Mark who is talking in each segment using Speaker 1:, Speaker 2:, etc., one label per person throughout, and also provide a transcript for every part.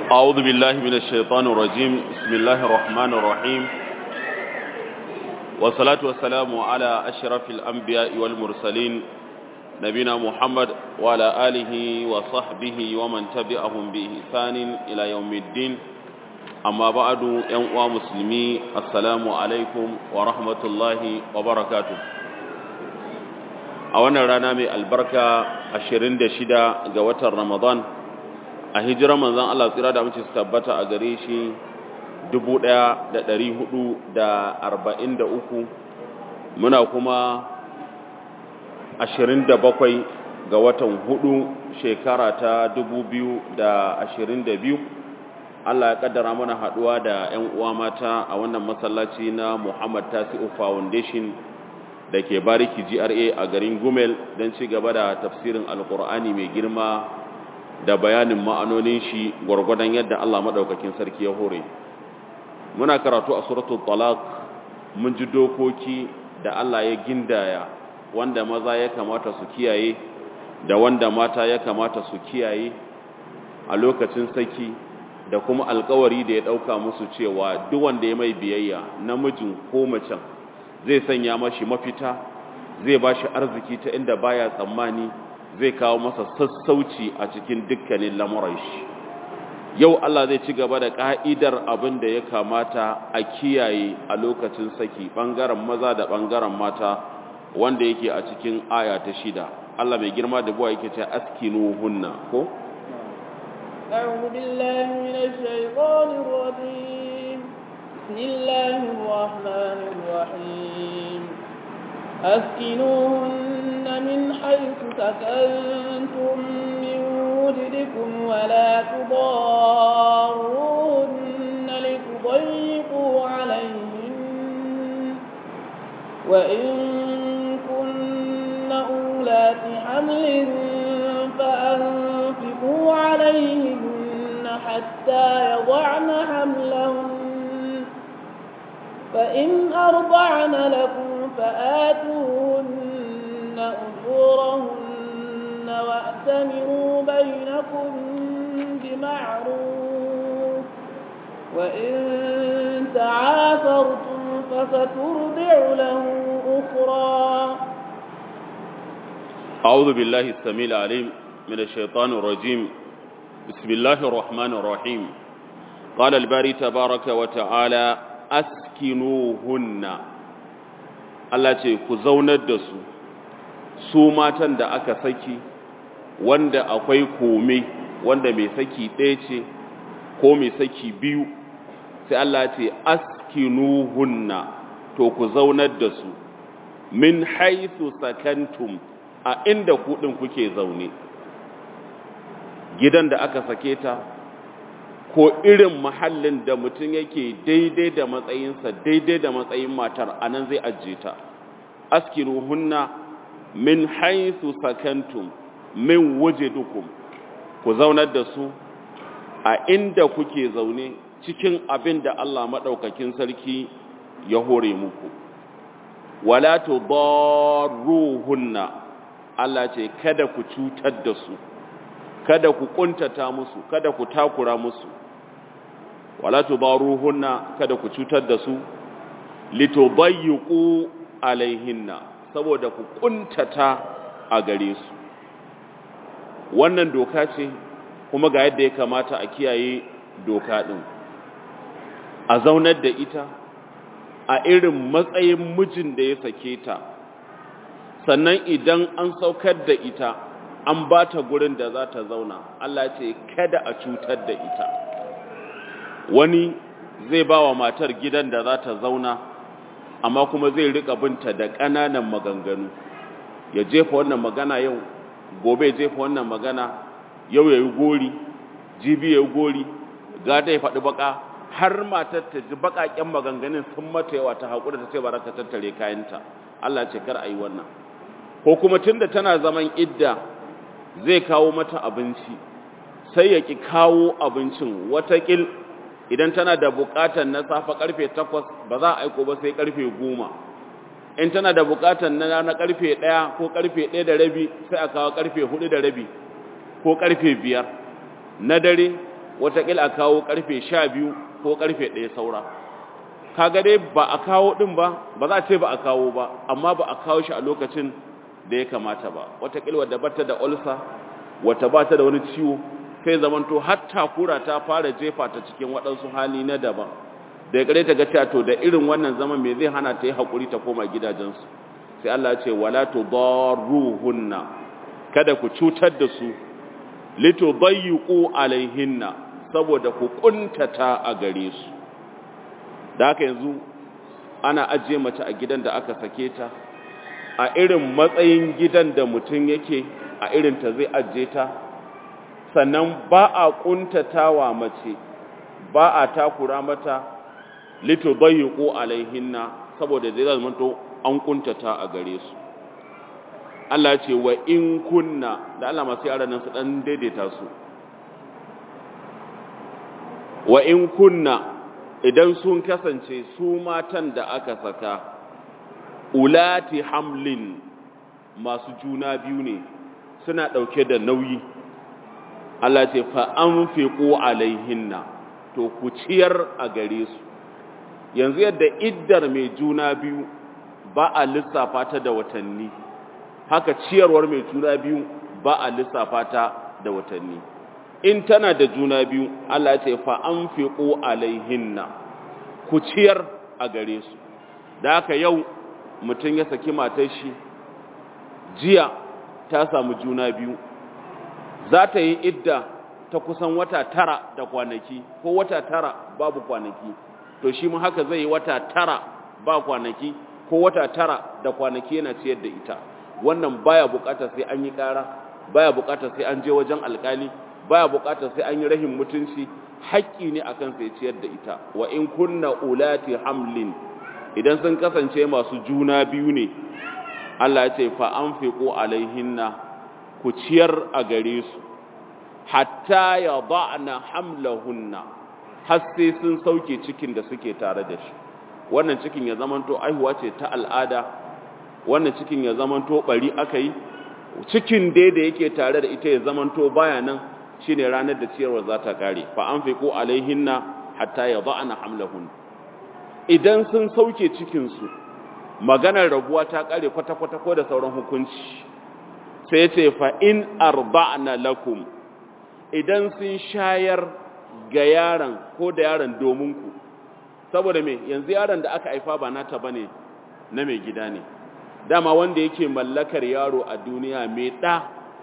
Speaker 1: أعوذ بالله من الشيطان الرجيم بسم الله الرحمن الرحيم والصلاة والسلام على أشرف الأنبياء والمرسلين نبينا محمد وعلى آله وصحبه ومن تبعهم بإحسان إلى يوم الدين أما بعد يا مسلمي السلام عليكم ورحمة الله وبركاته أولا رنامي البركة 26 ga watan Ramadan a hijirar manzon Allah tsira da mace su tabbata a gare shi 1443 muna kuma 27 ga watan 4 shekara ta 2022 Allah ya kaddara mana haduwa da ƴan uwa mata a wannan masallaci na Muhammad Tasi'u Foundation da ke Bariki GRA a garin Gumel don ci gaba da tafsirin Alkur'ani mai girma da bayanin ma'anonin shi gwargwadon yadda Allah madaukakin sarki ya hore muna karatu a suratul talaq mun ji dokoki da Allah ya gindaya wanda maza ya kamata su kiyaye da wanda mata ya kamata su kiyaye a lokacin saki da kuma alkawari da ya dauka musu cewa duk wanda ya mai biyayya namijin ko macen zai sanya mashi mafita zai bashi arziki ta inda baya tsammani zai kawo masa sassauci a cikin dukkanin lamuran shi yau Allah zai ci gaba da ka'idar abin da ya kamata a kiyaye a lokacin saki bangaren maza da bangaren mata wanda yake a cikin aya ta 6 Allah mai girma da buwa yake ce askinuhunna ko
Speaker 2: أعوذ بالله من الشيطان الرجيم بسم الله الرحمن الرحيم أسكنوهن من حيث سكنتم من وجدكم ولا تضاروهن لتضيقوا عليهن وإن كن أولات حمل فأنفقوا عليهن حتى يضعن حملهن فإن أرضعن لكم فآتوهن أجورهن وأتمروا بينكم بمعروف وإن تعاثرتم فسترضع له أخرى
Speaker 1: أعوذ بالله السميع العليم من الشيطان الرجيم بسم الله الرحمن الرحيم قال الباري تبارك وتعالى أسكنوهن Allah ce ku zaunar da su matan da aka saki wanda akwai kome wanda mai saki ɗaya ce ko mai saki biyu sai Allah ce askinuhunna to ku zaunar da su min haythu sakantum a inda ku din kuke zaune gidan da aka sake ta ko irin mahallin da mutum yake daidai da matsayinsa daidai da matsayin matar anan zai ajiye ta askiruhunna min haythu sakantum min wujudukum ku zaunar da su a inda kuke zaune cikin abin da Allah madaukakin sarki ya hore muku wala tudarruhunna Allah ce kada ku cutar da su kada ku kuntata musu kada ku takura musu wala tudaruhunna kada ku cutar da su litubayyiqu alaihinna saboda ku kuntata a gare su wannan doka ce kuma ga yadda ya kamata a kiyaye doka din a zaunar da ita a irin matsayin mijin da ya sake ta sannan idan an saukar da ita an ba ta gurin da za ta zauna Allah ce kada a cutar da ita wani zai ba wa matar gidan da za ta zauna amma kuma zai rika binta da ƙananan maganganu ya jefa wannan magana yau gobe ya jefa wannan magana yau ya yi gori jibi ya yi gori gada ya faɗi baka har matar ta ji baƙaƙen maganganun sun mata yawa ta haƙura ta ce ba ka tattare kayanta Allah ce kar a yi wannan ko kuma tunda tana zaman idda zai kawo mata abinci sai ya ki kawo abincin watakil idan tana da bukatar na safa karfe 8 ba za a aiko ba sai karfe 10 in tana da bukatar na karfe 1 ko karfe 1 da rabi sai a kawo karfe 4 da rabi ko karfe 5 na dare watakila a kawo karfe 12 ko karfe 1 saura kaga dai ba a kawo din ba za a ce ba a kawo ba amma ba a kawo shi a lokacin da ya kamata ba watakila wadda bata da ulcer wata bata da wani ciwo kai zamanto har takura ta fara jefa ta cikin waɗansu hali na daban da ya kare ta ga cewa to da irin wannan zaman me zai hana ta yi hakuri ta koma gidajensu sai Allah ya ce wala tudarruhunna kada ku cutar da su litudayyiqu alaihinna saboda ku kuntata a gare su da haka yanzu ana ajiye mace a gidan da aka sake ta a irin matsayin gidan da mutum yake a irin ta zai ajiye ta sannan ba a kuntatawa mace ba a takura mata litudayyiqu alaihinna saboda zai zama to an kuntata a gare su Allah ce wa in kunna da Allah masu yaran nan su dan daidaita su wa in kunna idan sun kasance su matan da aka saka ulati hamlin masu juna biyu ne suna dauke da nauyi Allah ce fa anfiqu alaihinna to ku ciyar a gare su yanzu yadda iddar mai juna biyu ba a lissafa ta da watanni haka ciyarwar mai juna biyu ba a lissafa ta da watanni in tana da juna biyu Allah ya ce fa anfiqu alaihinna ku ciyar a gare su da haka yau mutum ya saki matar shi jiya ta samu juna biyu za ta yi idda ta kusan wata 9 da kwanaki ko wata 9 babu kwanaki to shi mu haka zai yi wata 9 ba kwanaki ko wata 9 da kwanaki yana ciyar da ita wannan baya bukatar sai an yi kara baya bukatar sai an je wajen alkali baya bukatar sai an yi rahin mutunci haƙƙi ne akan sai ciyar da ita wa in kunna ulati hamlin idan sun kasance masu juna biyu ne Allah ya ce fa anfiqu alaihinna ku ciyar a gare su hatta yada'na hamlahunna har sai sun sauke cikin da suke tare da shi wannan cikin ya zamanto aihuwa ce ta al'ada wannan cikin ya zamanto bari akai cikin dai da yake tare da ita ya zamanto baya nan shine ranar da ciyarwa za ta kare fa anfiqu alaihinna hatta yada'na hamlahun idan sun sauke cikin su maganar rabuwa ta kare kwata-kwata ko da sauran hukunci sai yace fa in arba'na lakum idan sun shayar ga yaron ko da yaron domin ku saboda me yanzu yaron da aka haifa ba nata bane na mai gida ne dama wanda yake mallakar yaro a duniya mai da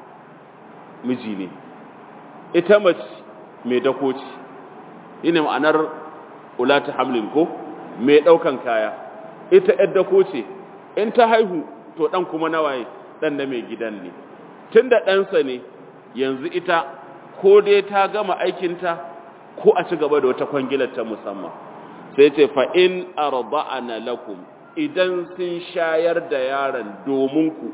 Speaker 1: miji ne ita mace mai dakoci ina ma'anar ulati hamlin ko mai daukan kaya ita yar dakoci in ta haihu to dan kuma nawaye dan na mai gidan ne tunda ɗansa ne yanzu ita ko dai ta gama aikinta ko a ci gaba da wata kwangilar ta musamman sai ce fa in arda'ana lakum idan sun shayar da yaron domin ku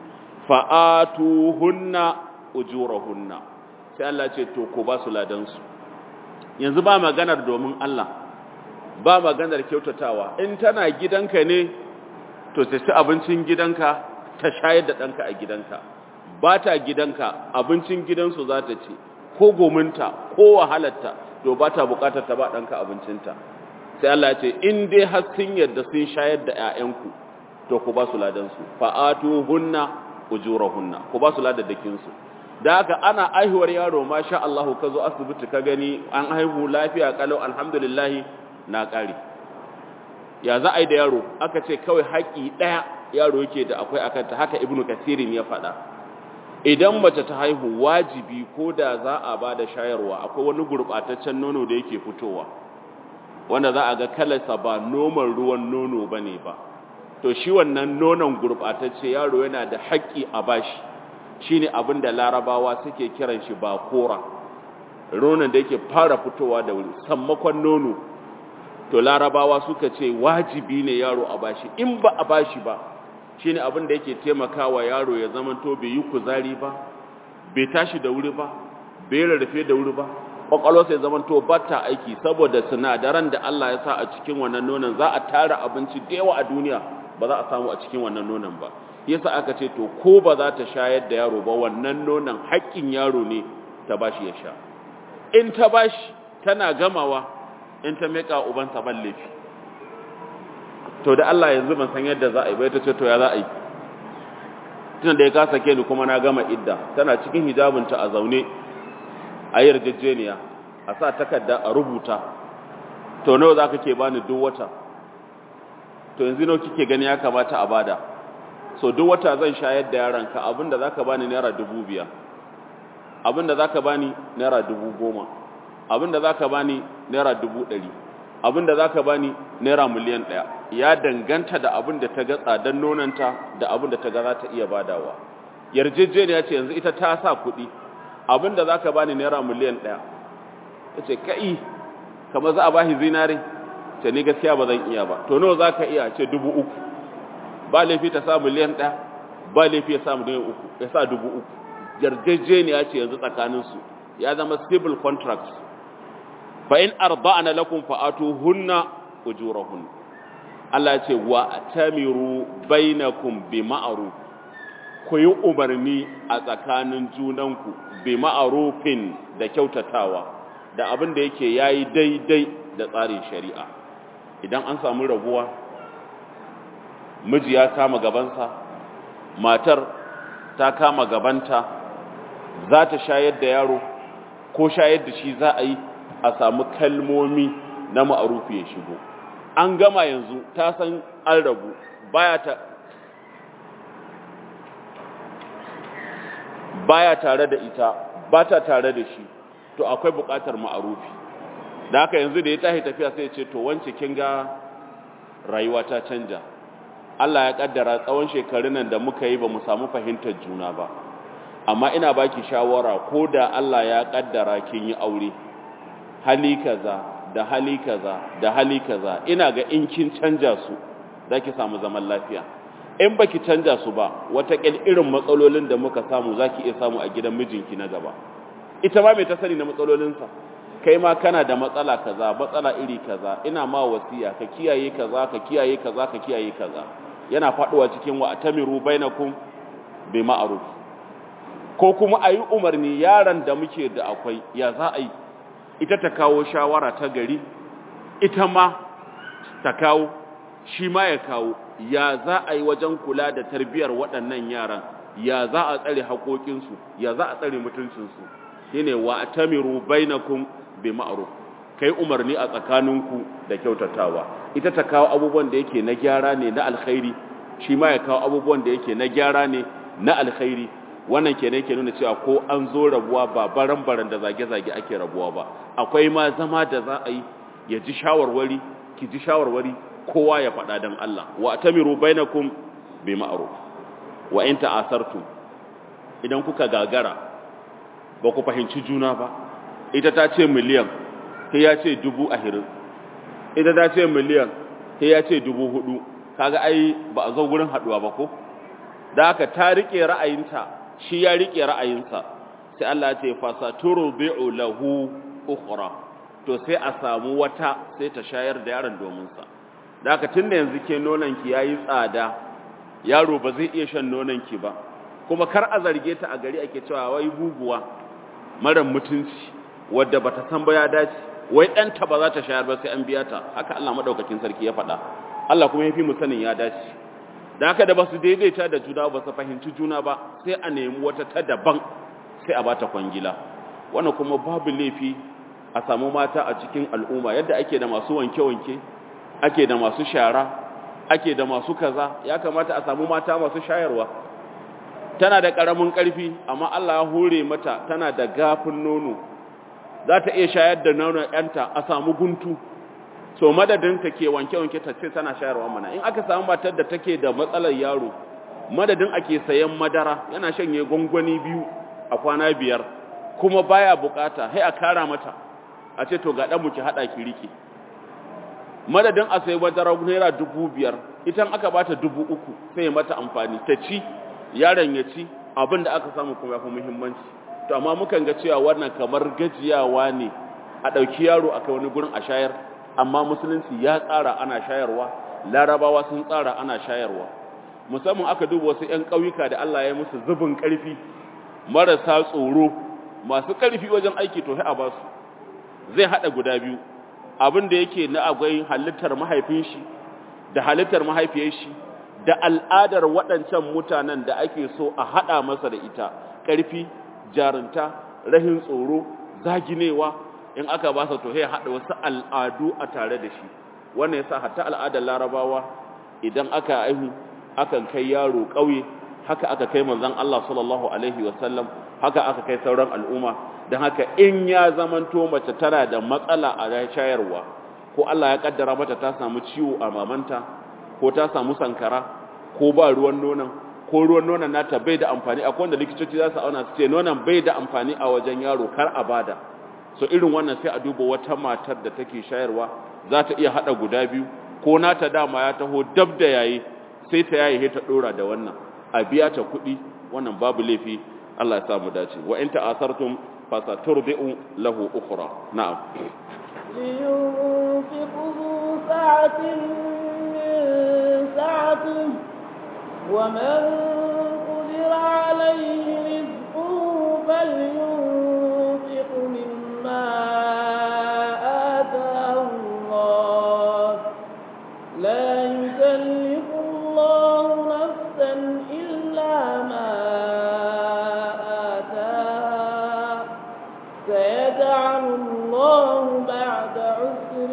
Speaker 1: fa'atuhunna ujurahunna sai Allah ce to ko ba su ladan su yanzu ba maganar domin Allah ba maganar kyautatawa in tana gidanka ne to ta ci abincin gidanka ta shayar da danka a gidanka ba ta gidanka abincin gidansu za ta ci ko gominta ko wahalarta to ba ta bukatar ta ba danka abincinta sai Allah ya ce in dai har sun yarda sun shayar da ƴaƴanku to ku ba su ladan su fa'atuhunna ujurahunna ku ba su ladadakin su da haka ana aihuwar yaro masha Allah ka zo asibiti ka gani an haihu lafiya kalau alhamdulillah na kare ya za a yi da yaro aka ce kawai haƙi ɗaya yaro yake da akwai akan ta haka ibnu kasirin ya faɗa idan mace ta haihu wajibi ko da za a ba da shayarwa akwai wani gurɓataccen nono da yake fitowa wanda za a ga kalarsa ba noman ruwan nono ba ne ba to shi wannan nonon gurɓatacce yaro yana da haƙƙi a bashi shi ne abin da larabawa suke kiran shi ba kora nonon da yake fara fitowa da wuri sammakon nono to larabawa suka ce wajibi ne yaro a bashi in ba a bashi ba shi ne abin da yake taimakawa yaro ya zama to bai yi kuzari ba bai tashi da wuri ba bai rarrafe da wuri ba kwakwalwarsa ya zama to ba ta aiki saboda sinadaran da Allah ya sa a cikin wannan nonon za a tara abinci da yawa a duniya ba za a samu a cikin wannan nonon ba yasa aka ce to ko ba za ta shayar da yaro ba wannan nonon haƙƙin yaro ne ta bashi ya sha in ta bashi tana gamawa in ta meka ubansa ban laifi. To da Allah yanzu ban san yadda za a yi bai ta ce to ya za a yi, tun da ya ka sake ni kuma na gama idda, tana cikin hijabinta a zaune a yarjejeniya a sa takarda a rubuta, to nawa za ka ke bani duk wata, to yanzu nawa kike gani ya kamata a bada, so duk wata zan shayar da yaranka abinda za ka bani naira 5,000, abinda za ka bani naira 10,000, abinda za ka bani naira 100,000, abinda za ka bani naira miliyan 1. Ya danganta da abinda ta ga tsadan nonanta da abinda ta ga za ta iya badawa. Yarjejeniya ce yanzu ita ta sa kuɗi, abinda za ka bani naira miliyan 1. Ta ce kai kamar za a bashi zinare, ce ni gaskiya ba zan iya ba, to nawa za ka iya, ce 3,000. Ba laifi ta sa miliyan 1, ba laifi ya sa miliyan 3, ya sa 3,000. Yarjejeniya ce yanzu tsakaninsu, ya zama civil contracts. Fa in arda'na lakum fa'atuhunna ujurahun. Allah ya ce wa atamiru bainakum bi ma'ruf, ku yi umarni a tsakanin junanku bi ma'rufin da kyautatawa, da abin da yake yayi daidai da tsarin shari'a. Idan an samu rabuwa, miji ya kama gabansa, matar ta kama gabanta, za ta shayar da yaro ko shayar da shi za a yi, a samu kalmomi na ma'arufi ya shigo. An gama yanzu, ta san an rabu, baya tare da ita, ba ta tare da shi, to akwai buƙatar ma'arufi. Da haka yanzu da ya tashi tafiya sai ya ce to wance kin ga rayuwa ta canja, Allah ya kaddara tsawon shekarun nan da muka yi ba mu samu fahimtar juna ba, amma ina baki shawara ko da Allah ya kaddara kin yi aure, hali kaza da hali kaza da hali kaza, ina ga in kin canja su zaki samu zaman lafiya. In baki canja su ba, wataƙil irin matsalolin da muka samu zaki iya samu a gidan mijinki na gaba. Ita ma mai ta sani na matsalolinsa, kai ma kana da matsala kaza, matsala iri kaza, ina ma wasiya ka kiyaye kaza, ka kiyaye kaza, ka kiyaye kaza. Yana faduwa cikin wa atamiru bainakum bi ma'ruf. Ko kuma ayi umarni yaran da muke da akwai ya za a yi, ita ta kawo shawara ta gari, ita ma ta kawo, shi ma ya kawo, ya za a yi wajen kula da tarbiyar waɗannan yaran, ya za a tsare haƙoƙinsu, ya za a tsare mutuncinsu. Shine wa atamiru bainakum bi ma'ruf, kai umarni a tsakaninku da kyautatawa. Ita ta kawo abubuwan da yake na gyara ne na alkhairi, shi ma ya kawo abubuwan da yake na gyara ne na alkhairi. Wannan kenan yake nuna cewa ko an zo rabuwa ba baran-baran da zage-zage ake rabuwa ba, akwai ma zama da za a yi, ya ji shawarwari, ki ji shawarwari, kowa ya faɗa don Allah. Wa atamiru bainakum bi ma'ruf. Wa in ta'asartum, idan kuka gagara ba ku fahimci juna ba, ita ta ce miliyan, sai ya ce 20,000, ita ta ce miliyan, sai ya ce 4,000, kaga ai ba a zo gurin haduwa ba ko? Da haka ta rike ra'ayinta, shi ya rike ra'ayinsa, sai Allah ya ce fasaturbi'u lahu ukhra, to sai a samu wata sai ta shayar da yaron domin sa. Da haka tunda yanzu ke nonanki yayi tsada, yaro ba zai iya shan nonanki ba, kuma kar a zarge ta a gari ake cewa wai guguwa mara mutunci wadda bata san ba ya dace, wai ɗanta ba za ta shayar ba sai an biya ta. Haka Allah madaukakin sarki ya faɗa, Allah kuma ya fi mu sanin ya dace. Da haka da ba su daidaita da juna ba su fahimci juna ba, sai a nemi wata ta daban sai a bata kwangila. Wannan kuma babu laifi a samu mata a cikin al'umma, yadda ake da masu wanke-wanke, ake da masu shara, ake da masu kaza, ya kamata a samu mata masu shayarwa. Tana da ƙaramin ƙarfi, amma Allah ya hore mata, tana da gafin nono, za ta iya shayar da nonon ‘yanta a samu guntu. So madadin ta ke wanke-wanke ta ce tana shayarwa mana. In aka samu matar da take da matsalar yaro, madadin ake sayan madara, yana shanye gwangwani 2 a kwana 5, kuma baya bukata, sai a kara mata, a ce to ga ɗan muke haɗa ki rike. Madadin a sayi madara naira 5,000, itan aka bata 3,000 sai ya mata amfani, ta ci, yaron ya ci, abin da aka samu kuma ya fi muhimmanci. To amma mukan ga cewa wannan kamar gajiyawa ne, a ɗauki yaro a kai wani gurin a shayar, amma musulunci ya tsara ana shayarwa, larabawa sun tsara ana shayarwa. Musamman aka duba wasu 'yan ƙauyuka da Allah ya musu zubin ƙarfi, marasa tsoro, masu ƙarfi wajen aiki, to sai a ba su. zai hada guda biyu abin da yake na akwai halittar mahaifin shi da halittar mahaifiyar shi da al'adar waɗancan mutanen da ake so a hada masa da ita ƙarfi jarunta rahin tsoro zaginewa in aka ba sa to sai hada wasu al'adu a tare da shi wannan yasa hatta al'adar larabawa idan aka aihu akan kai yaro ƙauye haka aka kai manzon Allah sallallahu alaihi wasallam haka aka kai sauran al'umma dan haka in ya zamanto mace tana da matsala a shayarwa ko Allah ya kaddara mata ta samu ciwo a mamanta ko ta samu sankara ko ba ruwan nonon ko ruwan nonon nata bai da amfani akwai wanda likitoci za su auna su ce nonon bai da amfani a wajen yaro kar a bada so irin wannan sai a duba wata matar da take shayarwa za ta iya hada guda biyu ko nata dama ya taho dab da yayi sai ta yayi ta dora da wannan a biya ta kuɗi wannan babu laifi Allah ya sa mu dace wa in ta'asartum fasaturdi'u lahu ukhra na'am
Speaker 2: لينفقوا سعة من سعته ومن قدر عليه رزقه فلينفق مما آتاه الله لا يكلف الله نفسا إلا ما آتاها سيجعل الله بعد عسر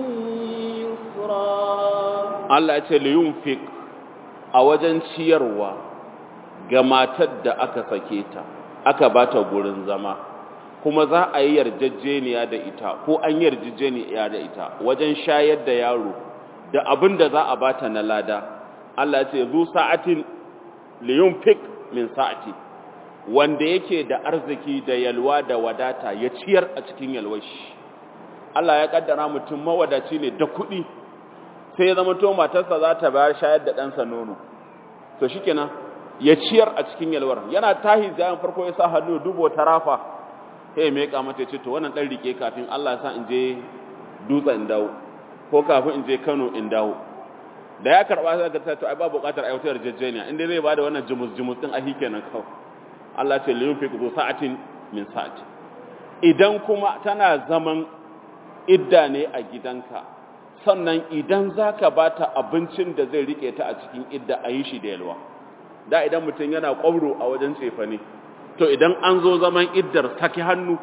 Speaker 2: يسرا
Speaker 1: Allah ya ce liyunfik a wajen ciyarwa ga matar da aka sake ta aka bata gurin zama kuma za a yi yarjejeniya da ita ko an yarjejeniya da ita wajen shayar da yaro da abin da za a bata na lada Allah ya ce zu sa'atin liyunfik min sa'ati wanda yake da arziki da yalwa da wadata ya ciyar a cikin yalwar shi Allah ya kaddara mutum mawadaci ne da kuɗi sai ya zama to matarsa za ta bayar shayar da ɗansa nono to shikenan ya ciyar a cikin yalwar yana tahi zayan farko ya sa hannu dubo tarafa sai mai mata ya ce to wannan dan rike kafin Allah ya sa in je dutsen in dawo ko kafin in je Kano in dawo da ya karba sai ga to ai ba buƙatar aiwatar jejjeniya inda zai bada wannan jumus din a hikenan kawai Allah ce liyunfiq zu sa'atin min sa'ati idan kuma tana zaman idda ne a gidanka sannan idan zaka bata abincin da zai rike ta a cikin idda a yi shi da yalwa da idan mutum yana kwabro a wajen cefane to idan an zo zaman iddar saki hannu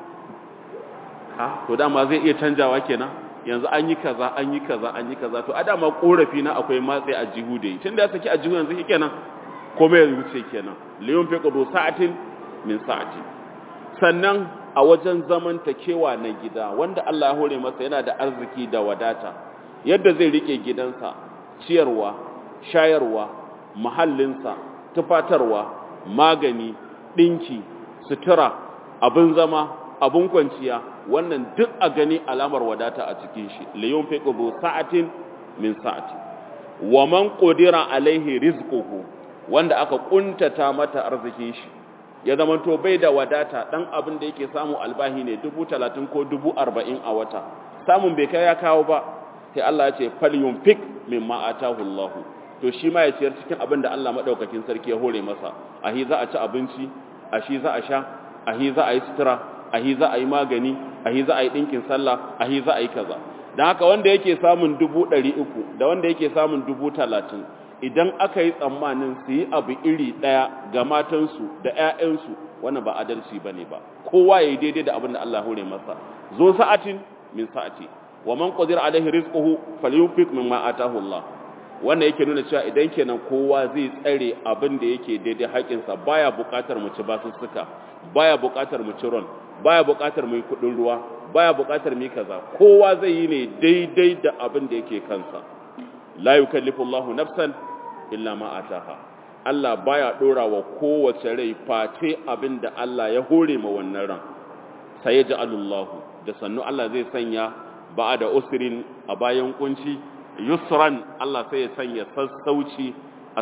Speaker 1: ha to dama zai iya canjawa kenan yanzu an yi kaza an yi kaza an yi kaza to a dama korafi na akwai matsayi a jihu da yi tunda ya saki a jihu yanzu kenan komai ya wuce kenan liyun fi qudu sa'atin min sa'ati sannan a wajen zamantakewa na gida wanda Allah ya hore masa yana da arziki da wadata yadda zai rike gidansa ciyarwa shayarwa mahallinsa tufatarwa magani dinki sutura abin zama abin kwanciya wannan duk a gani alamar wadata a cikin shi liyun fi qudu sa'atin min sa'ati wa man qudira alaihi rizquhu wanda aka kuntata mata arzikin shi ya zamanto bai da wadata dan abin da yake samu albahi ne 30,000 ko 40,000 a wata samun bai kai ya kawo ba sai Allah ya ce falyunfik mimma atahu Allah to shi ma ya ciyar cikin abin da Allah madaukakin sarki ya hore masa ahi za a ci abinci ahi za a sha ahi za a yi sutura ahi za a yi magani ahi za a yi dinkin sallah ahi za a yi kaza dan haka wanda yake samun 300 da wanda yake samun 30,000 idan aka yi tsammanin su yi abu iri ɗaya ga matansu da 'ya'yansu wannan ba adalci ba ne ba kowa ya yi daidai da abin da Allah hore masa zo sa'atin min sa'ati wa man qadira alaihi rizquhu falyunfiq mimma atahu Allah wannan yake nuna cewa idan kenan kowa zai tsare abin da yake daidai haƙinsa baya buƙatar mu ci basussuka baya buƙatar mu ci ron baya buƙatar mu yi kuɗin ruwa baya buƙatar mu yi kaza kowa zai yi ne daidai da abin da yake kansa la yukallifu Allahu nafsan illa ma ataha Allah baya dora wa kowace rai face abinda Allah ya hore ma wannan ran sai ja'alullahu da sannu Allah zai sanya ba'da usrin a bayan kunci yusran Allah sai ya sanya sassauci a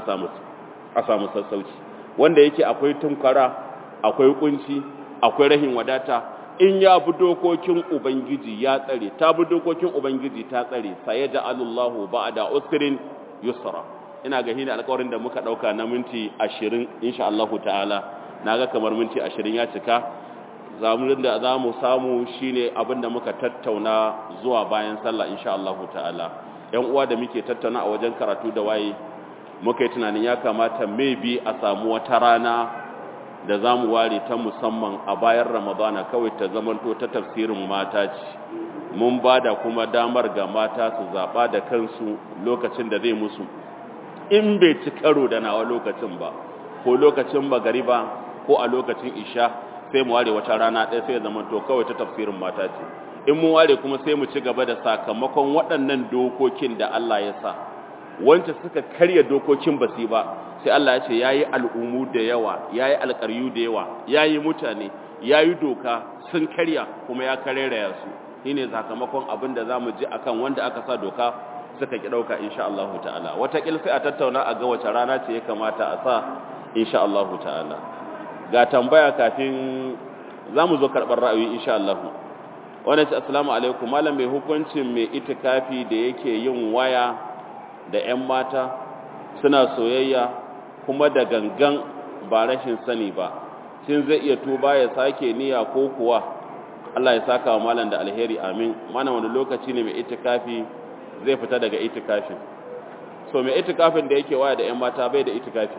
Speaker 1: samu sassauci wanda yake akwai tunkara akwai kunci akwai rahin wadata in ya bi dokokin ubangiji ya tsare ta bi dokokin ubangiji ta tsare sai ja'alullahu ba'da usrin yusra ina ga hina alƙawarin da muka dauka na minti 20 insha Allah ta'ala naga kamar minti 20 ya cika zamurin da za mu samu shine abinda muka tattauna zuwa bayan sallah insha Allah ta'ala yan uwa da muke tattauna a wajen karatu da waye muka yi tunanin ya kamata maybe a samu wata rana da za mu ware ta musamman a bayan ramadana kawai ta zamanto ta tafsirin mata ce mun ba da kuma damar ga mata su zaɓa da kansu lokacin da zai musu in bai ci karo da nawa lokacin ba ko lokacin magariba ko a lokacin isha sai mu ware wata rana ɗaya sai zamanto kawai ta tafsirin mata ce in mun ware kuma sai mu ci gaba da sakamakon waɗannan dokokin da Allah ya sa wanda suka karya dokokin basi ba sai Allah ya ce yayi al'umu da yawa yayi alƙaryu da yawa yayi mutane yayi doka sun karya kuma ya kareraya su shine sakamakon abin da zamu ji akan wanda aka sa doka suka ki dauka insha Allah ta'ala wata kil sai a tattauna a ga wace rana ce ya kamata a sa insha Allah ta'ala ga tambaya kafin zamu zo karbar ra'ayi insha Allah wannan ce assalamu alaikum malam mai hukuncin mai itikafi da yake yin waya da 'yan mata suna soyayya kuma da gangan ba rashin sani ba shin zai iya tuba ya sake niyya ko kuwa Allah ya saka wa malam da alheri amin mana wani lokaci ne mai itikafi zai fita daga itikafin so mai itikafin da yake waya da 'yan mata bai da itikafi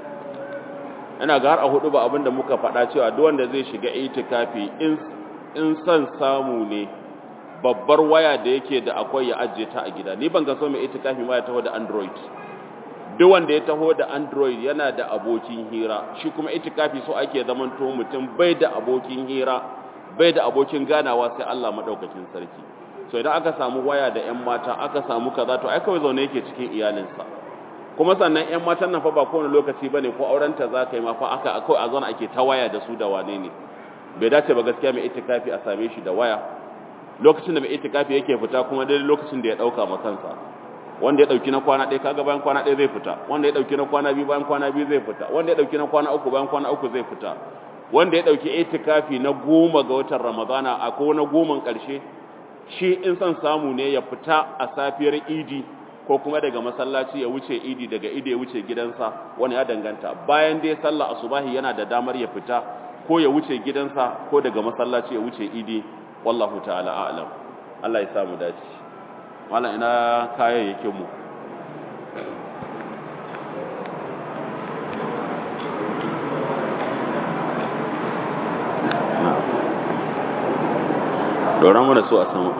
Speaker 1: ina ga har a hudu ba abinda muka faɗa cewa duk wanda zai shiga itikafi in son samu ne babbar waya da yake da akwai ya ajiye ta a gida ni ban ga so mai itikafi ma ya taho da android duk wanda ya taho da android yana da abokin hira shi kuma itikafi so ake zamanto mutum bai da abokin hira bai da abokin ganawa sai Allah madaukakin sarki so idan aka samu waya da ƴan mata aka samu kaza to ai kawai zaune yake cikin iyalinsa kuma sannan ƴan matan nan fa ba kowane lokaci bane ko auren ta zaka yi ma fa aka akwai a zauna ake ta waya da su da wane ne bai dace ba gaskiya mai itikafi a same shi da waya lokacin da mai itikafi yake fita kuma dai lokacin da ya dauka ma kansa wanda ya dauki na kwana ɗaya kaga bayan kwana ɗaya zai fita wanda ya dauki na kwana biyu bayan kwana biyu zai fita wanda ya dauki na kwana uku bayan kwana uku zai fita wanda ya dauki itikafi na 10 ga watan ramadana a ko na 10 karshe shi in san samu ne ya fita a safiyar idi ko kuma daga masallaci ya wuce idi daga idi ya wuce gidansa wani ya danganta bayan dai sallah asubahi yana da damar ya fita ko ya wuce gidansa ko daga masallaci ya wuce idi wallahu ta'ala a'lam Allah ya samu dace mallan ina kayayyakin mu doran mu da su a sama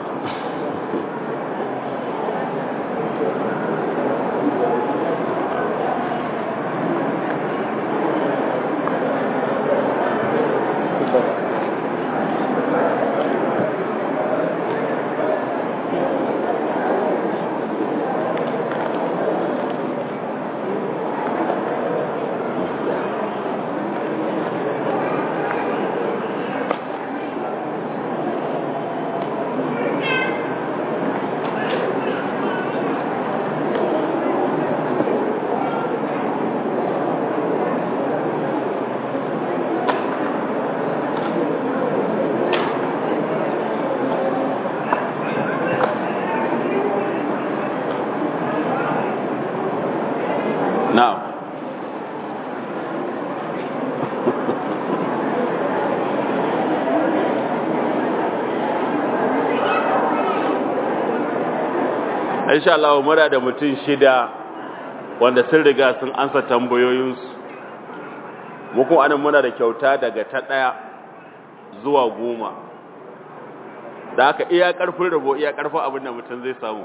Speaker 1: insha Allah mura da mutum 6 wanda sun riga sun ansa tambayoyinsu mu kuma anan muna da kyauta daga ta 1 zuwa 10 da haka iya karfin rabo iya karfin abin da mutum zai samu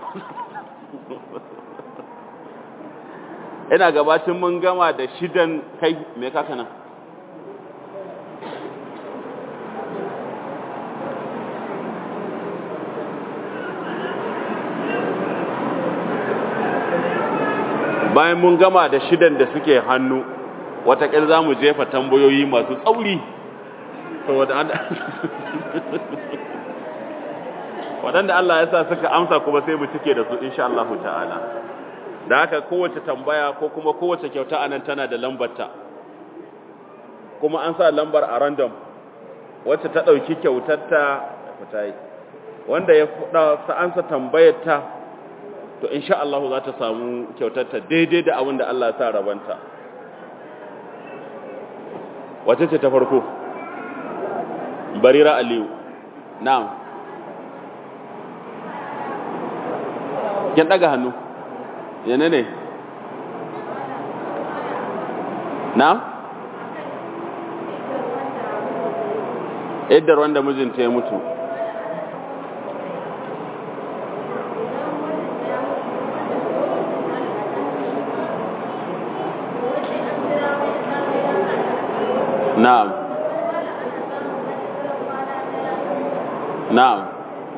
Speaker 1: ina gabatin mun gama da 6 kai me kaka nan bayan mun gama da 6 da suke hannu watakil za mu jefa tambayoyi masu tsauri waɗanda Allah ya sa suka amsa kuma sai mu cike da su insha Allah ta'ala da haka kowace tambaya ko kuma kowace kyauta anan tana da lambarta kuma an sa lambar a random wacce ta ɗauki kyautarta wanda ya ansa tambayarta to insha Allah za ta samu kyautarta daidai da abin da Allah ya sa rabanta wace ce ta farko Barira Aliyu na'am kin daga hannu yana ne na'am iddar wanda mijinta ya mutu na'am na'am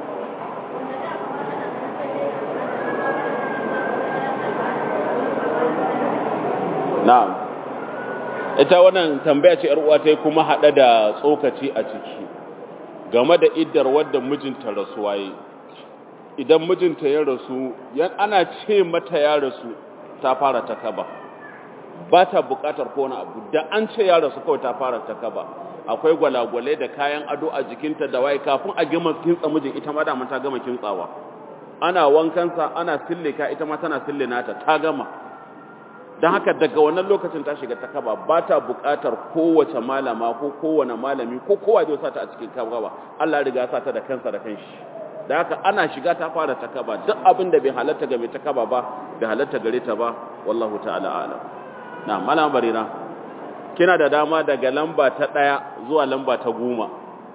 Speaker 1: na'am ita wannan tambaya ce yar uwa ta kuma hada da tsokaci a ciki game da iddar wadda mijinta rasuwa yi idan mijinta ya rasu yan ana ce mata ya rasu ta fara takaba ba ta bukatar ko wani abu da an ce ya rasu kawai ta fara takaba akwai gwalagwale da kayan ado a jikinta da waye kafin a gama kintsa mijin ita ma da ta gama kintsawa ana wankansa ana sillika ita ma tana sillinata ta gama don haka daga wannan lokacin ta shiga ta kaba ba ta buƙatar kowace malama ko kowane malami ko kowa zai sa ta a cikin kaba Allah riga sa ta da kansa da kanshi da haka ana shiga ta fara ta kaba duk abin da bai halatta ga mai ta kaba ba bai halatta gare ta ba wallahu ta'ala alam na malama barira kina da dama daga lamba ta 1 zuwa lamba ta 10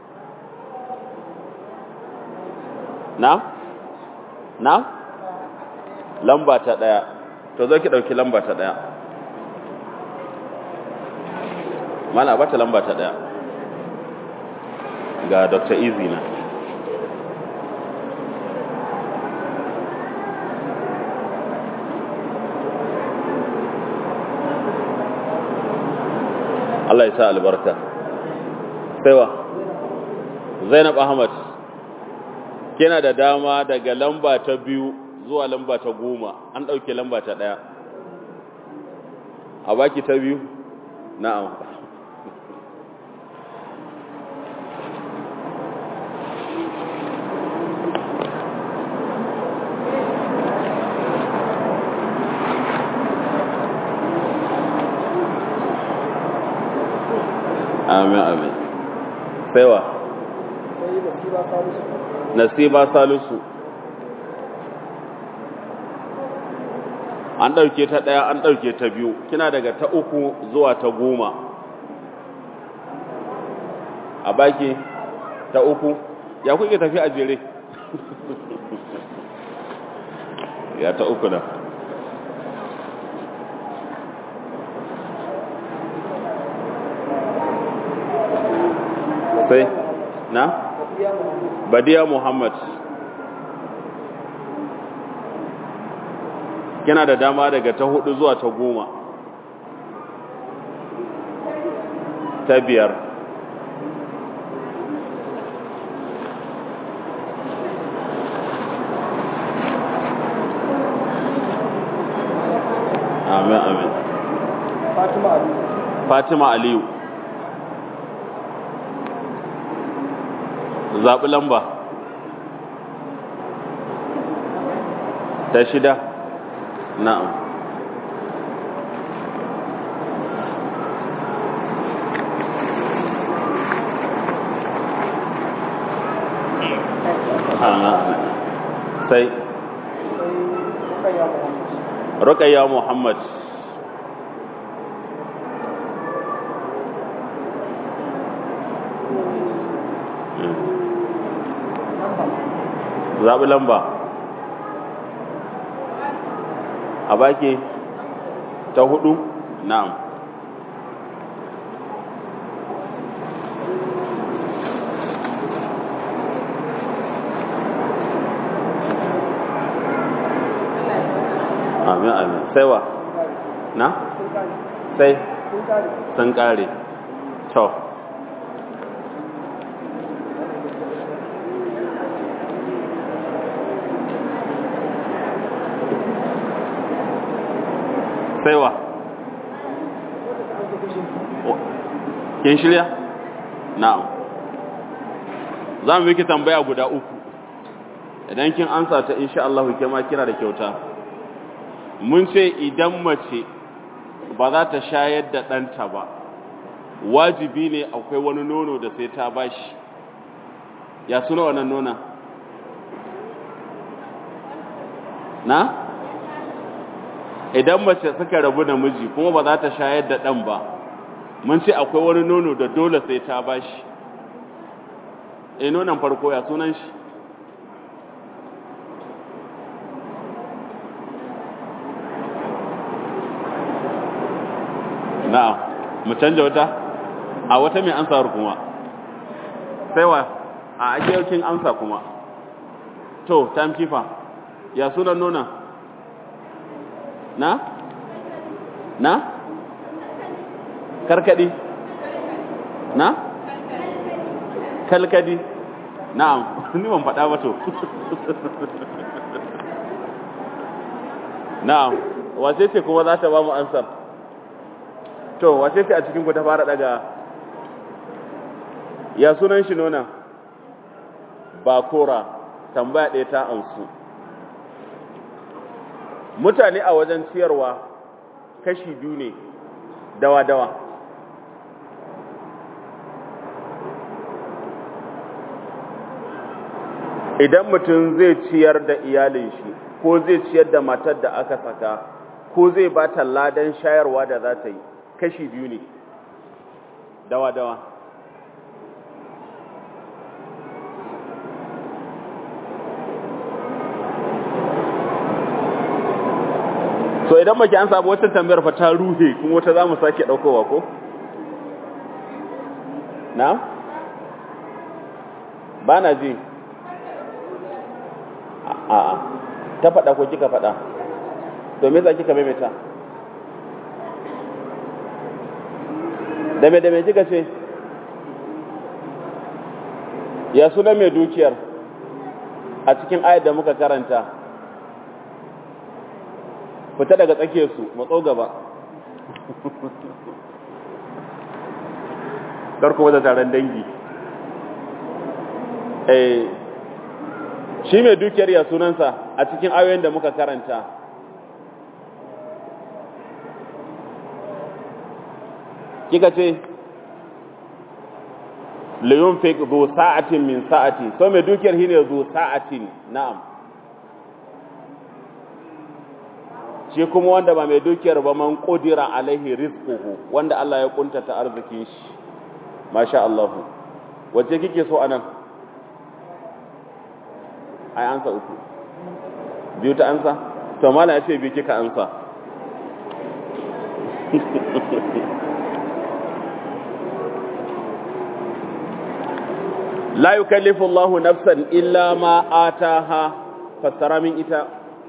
Speaker 1: na lamba ta 1 to zo ki dauki lamba ta 1 mala ba ta lamba ta 1 ga Dr. Easy na Allah ya sa albarka saiwa Zainab Ahmad kina da dama daga lamba ta 2 zuwa lamba ta 10 an dauke lamba ta 1 a baki ta 2 na'am amin amin saiwa Nasiba Salisu an ɗauke ta 1 an ɗauke ta 2 kina daga ta 3 zuwa ta 10 a baki ta 3 ya kuke tafi a jere ya ta 3 da sai na Badiya Muhammad kina da dama daga ta 4 zuwa ta 10 ta 5 amin amin Fatima Aliyu zaɓi lamba ta 6 na'am sai Ruqayya Muhammad zaɓi lamba a baki ta 4 na'am amin amin sai wa na sai sun kare to saiwa kin shirya na'am za mu miki tambaya guda 3 idan kin ansa ta insha Allah ke ma kira da kyauta mun ce idan mace ba za ta shayar da ɗanta ba wajibi ne akwai wani nono da sai ta bashi ya suna wannan nona na idan mace suka rabu da miji kuma ba za ta shayar da ɗan ba mun ce akwai wani nono da dole sai ta bashi nonon farko ya sunan shi na'am mu canja wata a wata mai ansawar kuma sai wa a ajiyarkin amsa kuma to time keeper ya sunan nona na karkadi na kalkadi na'am ni ban faɗa ba to na'am wace ce kuma za ta ba mu ansar to wace ce a cikin ku ta fara daga ya sunan shi nona bakora tambaya ɗaya ta ansu mutane a wajen ciyarwa kashi biyu ne dawa-dawa idan mutum zai ciyar da iyalin shi ko zai ciyar da matar da aka saka ko zai ba ta ladan shayarwa da za ta yi kashi biyu ne dawa-dawa so idan maki an samu wata tambayar fa ta ruhe kuma wata za mu sake ɗaukowa ko? na? ba na ji a'a ta faɗa ko kika faɗa domin za kika maimaita dame kika ce ya suna mai dukiyar a cikin ayat da muka karanta fita daga tsakiyarsu matso gaba karko da taron dangi shi mai dukiyar ya sunansa a cikin ayoyin da muka karanta kika ce liyun fi zu sa'atin min sa'ati so mai dukiyar shine zu sa'atin na'am shi kuma wanda ba mai dukiyar ba man qudira alaihi rizquhu wanda Allah ya kuntata arzikin shi masha Allah wace kike so anan ai ansa uku biyu ta ansa to mallan ya ce biyu kika ansa la yukallifu Allahu nafsan illa ma ataha fassara min ita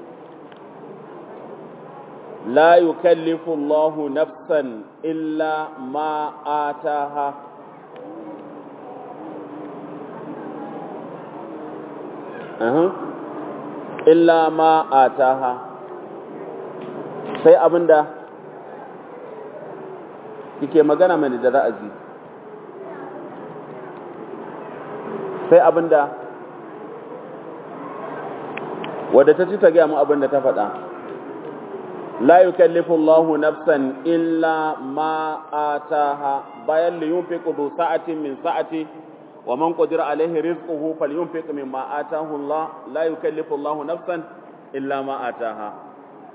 Speaker 1: la yukallifu Allahu nafsan illa ma ataha illa ma ataha sai abinda kike magana mai da ra'azi sai abinda wadda ta ci ta gaya mu abinda ta faɗa la yukallifu Allahu nafsan illa ma ataha bayan li yunfiqu du sa'atin min sa'ati wa man qadira alayhi rizquhu falyunfiq mimma atahu Allah la yukallifu Allahu nafsan illa ma ataha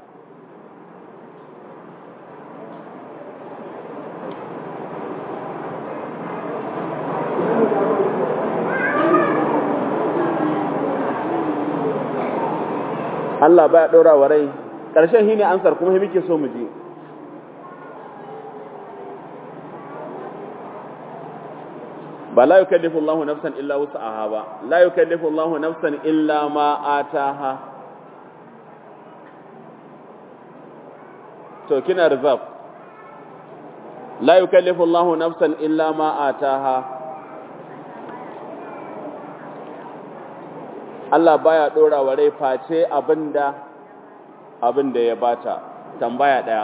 Speaker 1: Allah ba ya ɗora wa rai ƙarshen shi ne ansar kuma shi muke so mu ji ba la yukallifu Allahu nafsan illa wus'aha ba la yukallifu Allahu nafsan illa ma ataha to kina reserve la yukallifu Allahu nafsan illa ma ataha Allah baya dora wa rai face abinda ya bata tambaya daya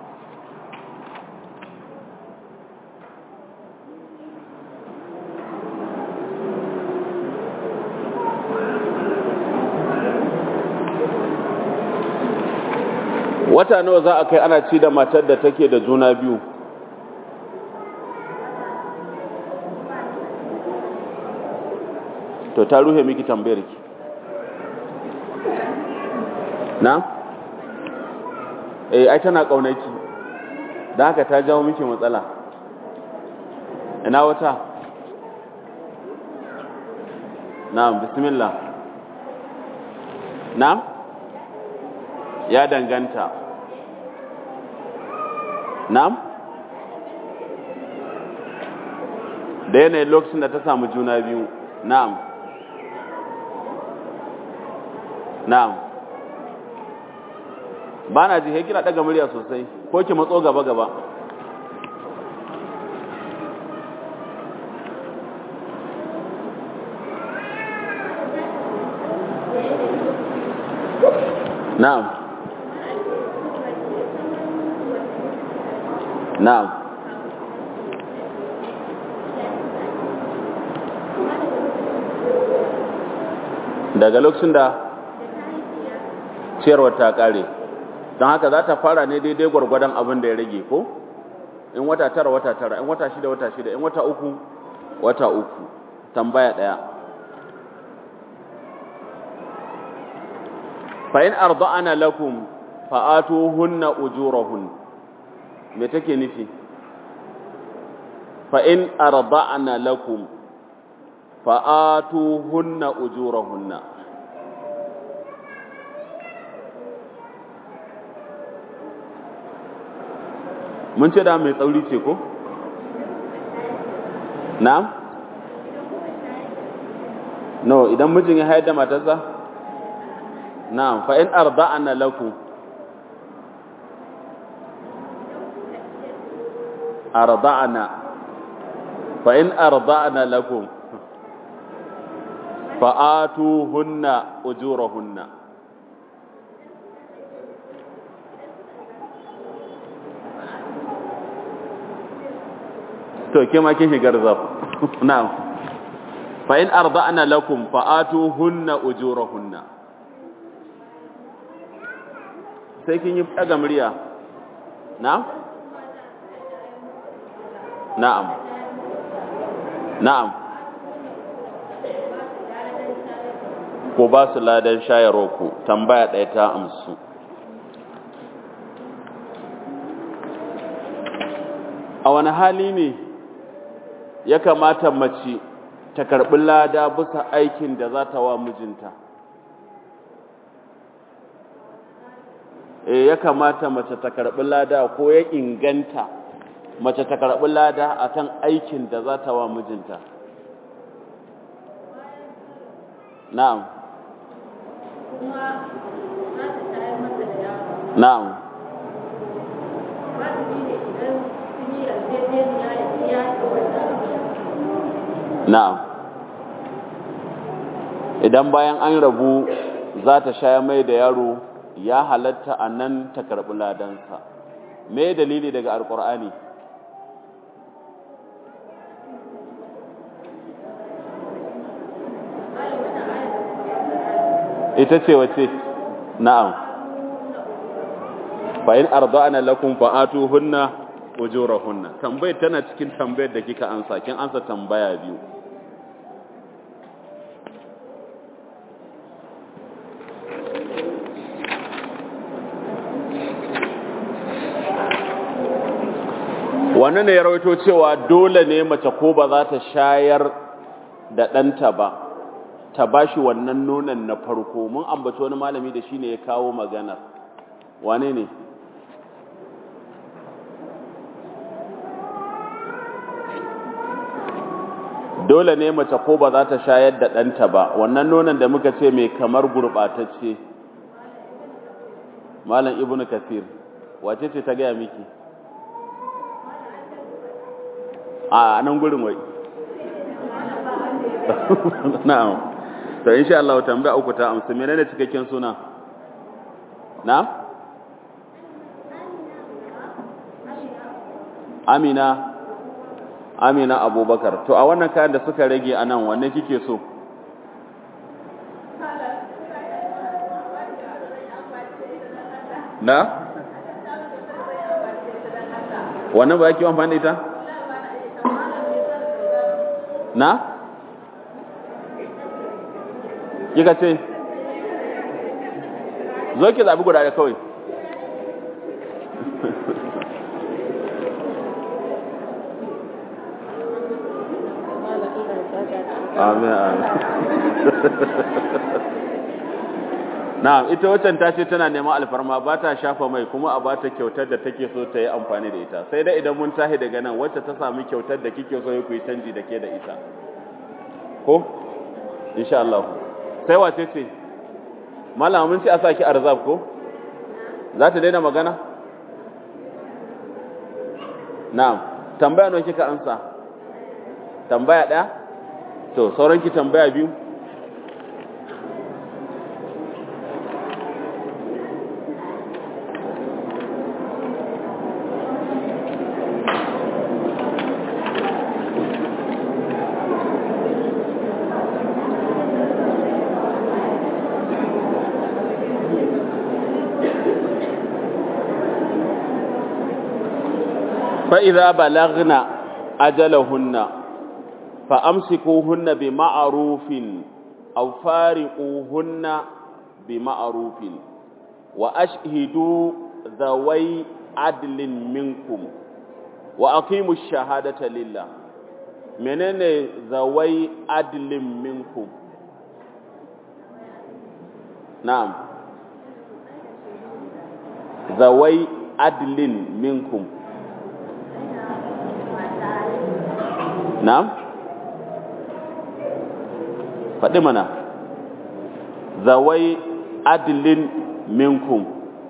Speaker 1: wata nawa za a kai ana ci da matar da take da juna biyu to ta ruhe miki tambayar ki na ai tana kaunaki da haka ta jawo miki matsala ina wata na'am bismillah na'am ya danganta na'am da yanayin lokacin da ta samu juna biyu na'am na'am ba na ji kira daga murya sosai ko ki matso gaba gaba na'am na'am daga lokacin da ciyarwar ta kare don haka za ta fara ne daidai gwargwadon abin da ya rage ko in wata tara in wata shida in wata uku tambaya daya fa in arda'ana lakum fa'atuhunna ujurahun me take nufi fa in arda'ana lakum fa'atuhunna ujurahunna mun ce da mai tsauri ce ko na'am no idan mijin ya hayar da matarsa na'am fa in arda'ana lakum arda'ana fa in arda'ana lakum fa'atuhunna ujurahunna to ke ma kin shigar zaf na'am fa in arda'na lakum fa'atuhunna ujurahunna sai kin yi daga murya na'am na'am na'am ko ba su ladan shayarwa ku tambaya ɗaya ta amsu a wani hali ne ya kamata mace ta karɓi lada bisa aikin da za ta wa mijinta ya kamata mace ta karɓi lada ko ya inganta mace ta karɓi lada akan aikin da za ta wa mijinta na'am na'am na'am idan bayan an rabu za ta shaya mai da yaro ya halatta a nan ta karɓi ladansa me dalili daga alƙur'ani ita ce wace na'am fa in arda'ana lakum fa'atuhunna ujurahunna tambayar tana cikin tambayar da kika ansa kin ansa tambaya biyu wannan ne ya rawaito cewa dole ne mace ko ba za ta shayar da ɗanta ba ta bashi wannan nonon na farko mun ambaci wani malami da shine ya kawo maganar wane ne dole ne mace ko ba za ta shayar da ɗanta ba wannan nonon da muka ce mai kamar gurɓatacce malam ibnu kasir wace ce ta gaya miki a nan gurin wai na'am to insha Allah tambaya uku ta amsa menene cikakken suna na'am Amina Abubakar to a wannan kayan da suka rage anan wanne kike so na wannan ba yake amfani da ita kika ce zo ki zabi guda ɗaya kawai. Amin amin. Na'am, ita waccan ta ce tana neman alfarma ba ta shafa mai kuma a ba ta kyautar da take so ta yi amfani da ita. Sai dai idan mun tahi daga nan wacce ta sami kyautar da kike so ku yi canji da ke da ita. Ko? Insha Allah. Sai wace ce? Malama mun ce a saki arzab ko? Za ta daina magana? Na'am. Tambaya nawa kika ansa? Tambaya ɗaya? To, sauran ki tambaya biyu? فإذا بلغنا أجلهن فأمسكوهن بمعروف أو فارقوهن بمعروف وأشهدوا ذوي عدل منكم وأقيموا الشهادة لله. منين ذوي عدل منكم؟ نعم، ذوي عدل منكم. Na'am? Faɗi mana, zawai adilin minkum.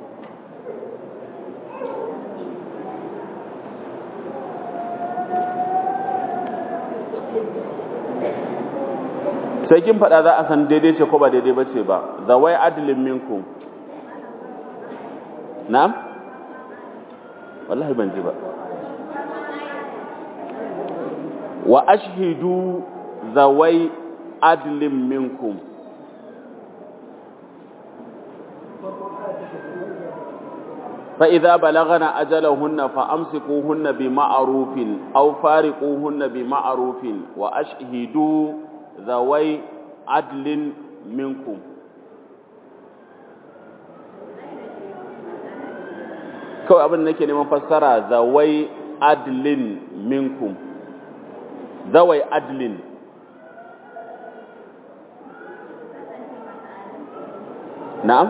Speaker 1: Sai kin faɗa za a san daidai ce ko ba daidai ba ce ba, zawai adilin minkum. Na'am? Wallahi ban ji ba. Wa ashhidu zawai adlin minkum. Fa idza balagana ajalahunna fa amsikuhunna bi ma'rufin aw fariquhunna bi ma'rufin wa ashhidu zawai adlin minkum. Kawai abin da nake neman fassara zawai adlin minkum. Zawai adlin. Na'am?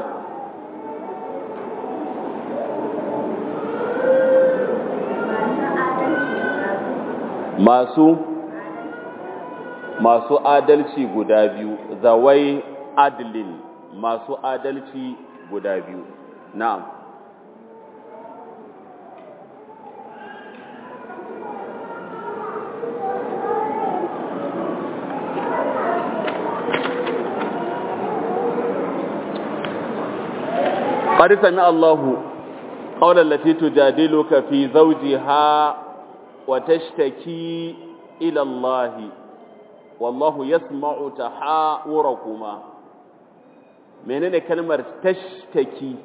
Speaker 1: Masu adalci guda biyu, zawai adlin, masu adalci guda biyu. Na'am. قد سمع الله قول التي تجادلك في زوجها وتشتكي إلى الله والله يسمع تحاوركما. منين كلمة تشتكي؟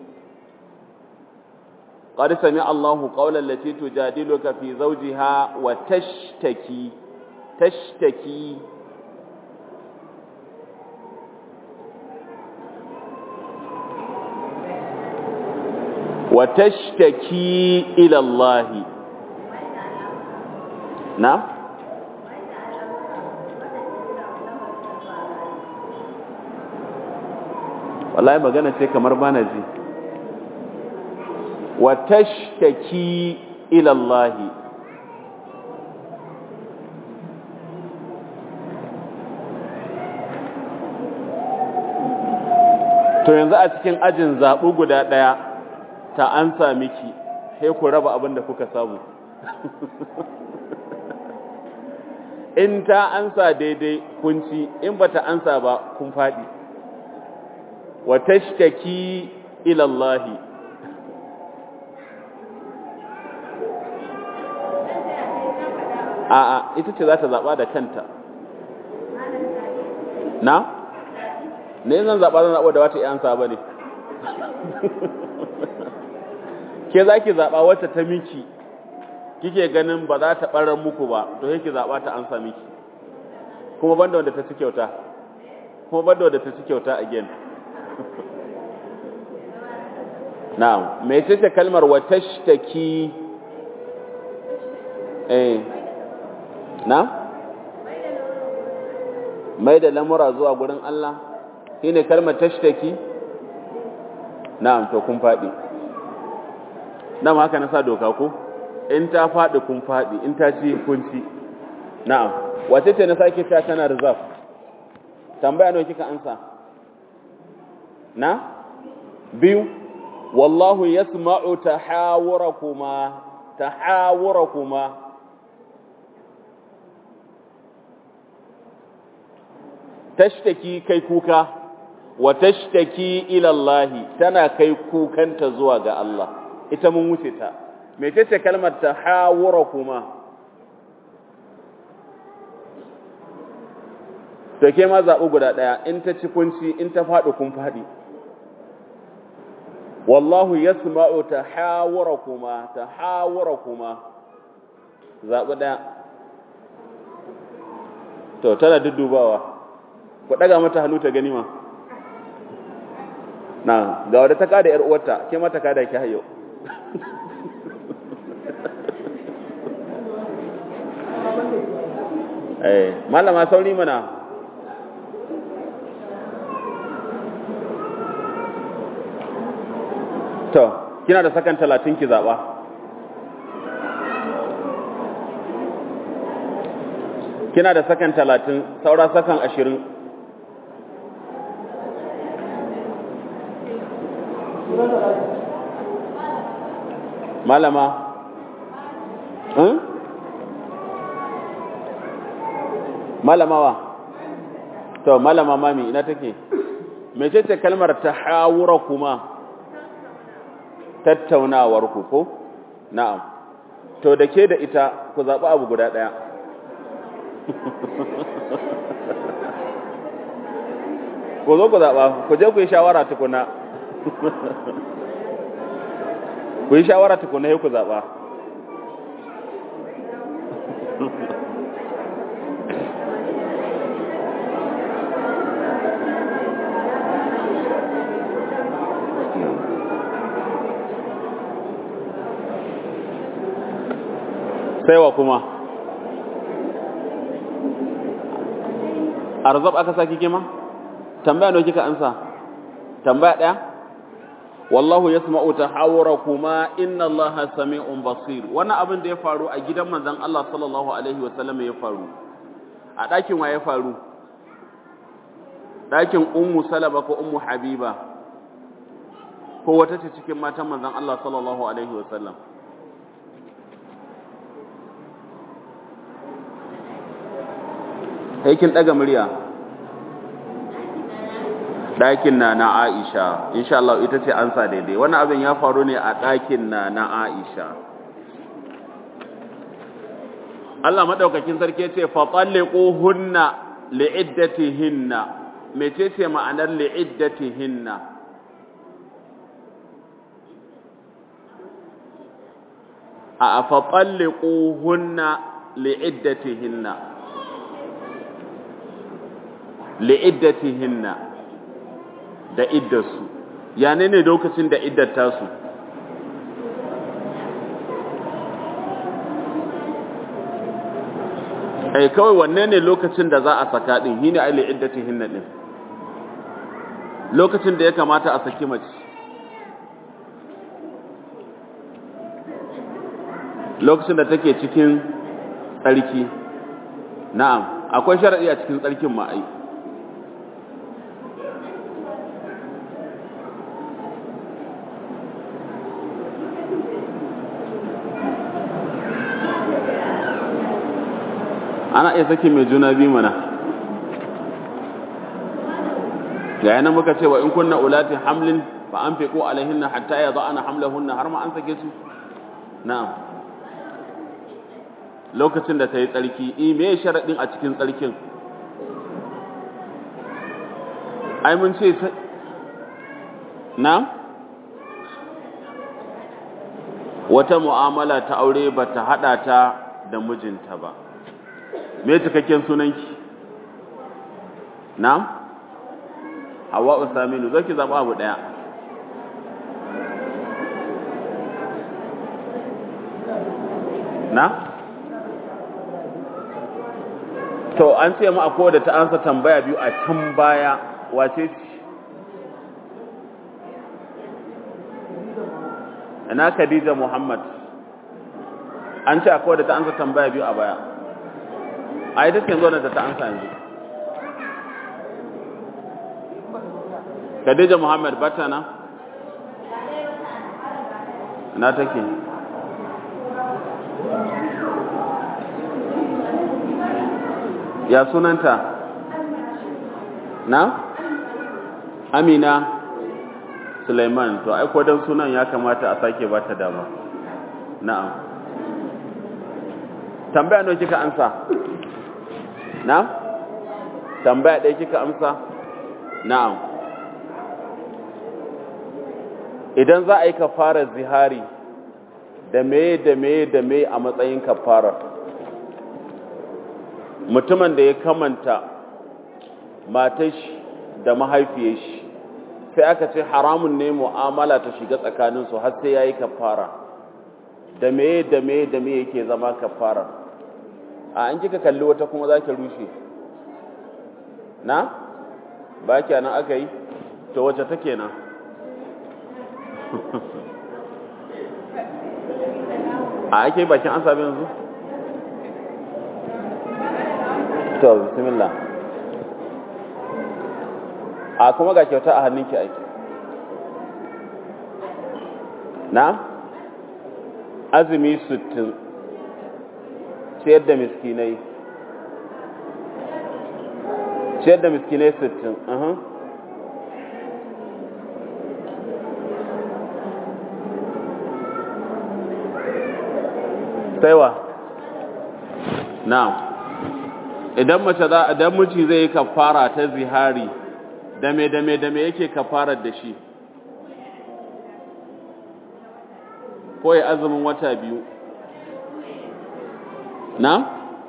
Speaker 1: قد سمع الله قول التي تجادلك في زوجها وتشتكي. تشتكي وتشتكي إلى الله. نعم. والله magana ce kamar bana ji. وتشتكي إلى الله. To yanzu a cikin ajin zaɓu guda ɗaya ta ansa miki, sai ku raba abin da kuka samu. In ta ansa daidai kun ci, in ba ta ansa ba kun faɗi. Wa tashtaki ila Allah. A'a, ita ce za ta zaɓa da kanta. Na? Ne zan zaɓa da wata ansa ba ne. Ke za ki zaɓa wacce ta miki, kike ganin ba za ta ɓarar muku ba, to yake zaɓa ta ansa miki. Kuma banda wanda ta ci kyauta. kuma bado da ta ci kyauta again na'am me ce kalmar wa tashtaki na mai da lamura zuwa gurin Allah shine kalmar tashtaki na'am to kun fadi na'am haka na sa doka ko in ta fadi kun fadi in ta ci kun ci na'am wace ce na sake ta tana reserve tambaya nawa kika ansa na biyu wallahu yasma'u tahawurakuma tashtaki kai kuka wa tashtaki ila Allah tana kai kukanta zuwa ga Allah ita mun wuce ta mecece kalmar tahawurakuma to ke ma zabu guda daya in ta ci kunci in ta fadi kun fadi wallahu yasma'u tahawurakuma zabu daya to tana duddubawa ku daga mata hannu ta gani ma na ga wadda ta kada yar uwarta ke mata kada ki hayo malama sauri mana to kina da sakan 30 ki zaba kina da sakan 30 saura sakan 20 malama malamawa to malama mami ina take mecece kalmar tahawura kuma tattaunawar ku ko na'am to da ke da ita ku zaɓi abu guda ɗaya ku zo ku zaɓa ku je ku yi shawara tukuna ku yi shawara tukuna ku zaɓa saiwa kuma arzab aka saki kima tambaya ne kika ansa tambaya daya wallahu yasma'u tahawurakuma inna allaha sami'un basir wannan abin da ya faru a gidan manzon Allah sallallahu alaihi wasallam ya faru a dakin wa ya faru dakin ummu salama ko ummu habiba ko wata ce cikin matan manzon Allah sallallahu alaihi wasallam kin daga murya ɗakin na Aisha insha Allah ita ce ansa daidai wannan abin ya faru ne a ɗakin na Aisha Allah madaukakin sarki ya ce fa talliquhunna li'iddatihinna mece ce ma'anar li'iddatihinna a fa talliquhunna li'iddatihinna li'iddatihinna da iddarsu ya ne lokacin da iddata su kawai wanne ne lokacin da za a saka din shine ai li'iddatihinna din lokacin da ya kamata a saki mace lokacin da take cikin tsarki na'am akwai sharadi a cikin tsarkin ma ai ana iya saki mai juna biyu mana ga yana muka ce wa in kunna ulati hamlin fa anfiqu alaihinna hatta yada'na hamlahunna har ma an sake su na'am lokacin da ta yi tsarki me sharadin a cikin tsarkin ai mun ce na'am wata mu'amala ta aure ba ta hada ta da mijinta ba me cikakken sunanki na'am Hawa'u Saminu zaki zaba abu daya. Na? To an ce mu akwai da ta ansa tambaya biyu a can baya wace ce? Ina Khadija Muhammad. An ce akwai da ta ansa tambaya biyu a baya. A ita ce zo da ta ansa yanzu. Khadija Muhammad bata na? Na take. Ya sunanta? Na? Amina Sulaiman. To ai ko dan sunan ya kamata a sake bata dama. Na'am. Tambaya nawa kika amsa? Na'am? Tambaya ɗaya kika amsa? Na'am. Idan za a yi kafarar zihari da meye a matsayin kafarar, mutumin da ya kamanta matar shi da mahaifiyar shi sai aka ce haramun ne mu'amala ta shiga tsakaninsu har sai yayi kafara, da meye yake zama kafara? A an kika kalli wata kuma zaki rushe na ba kenan aka yi to wace take nan? A ake bakin an sabi yanzu? To bismillah. A kuma ga kyauta a hannunki ake. Na? Azumi 60 ciyar da miskinai. Ciyar da miskinai 60. Saiwa? Na'am. Idan miji zai yi kafara ta zihari, da me yake kafarar da shi? Ko ya azumin wata 2? Na?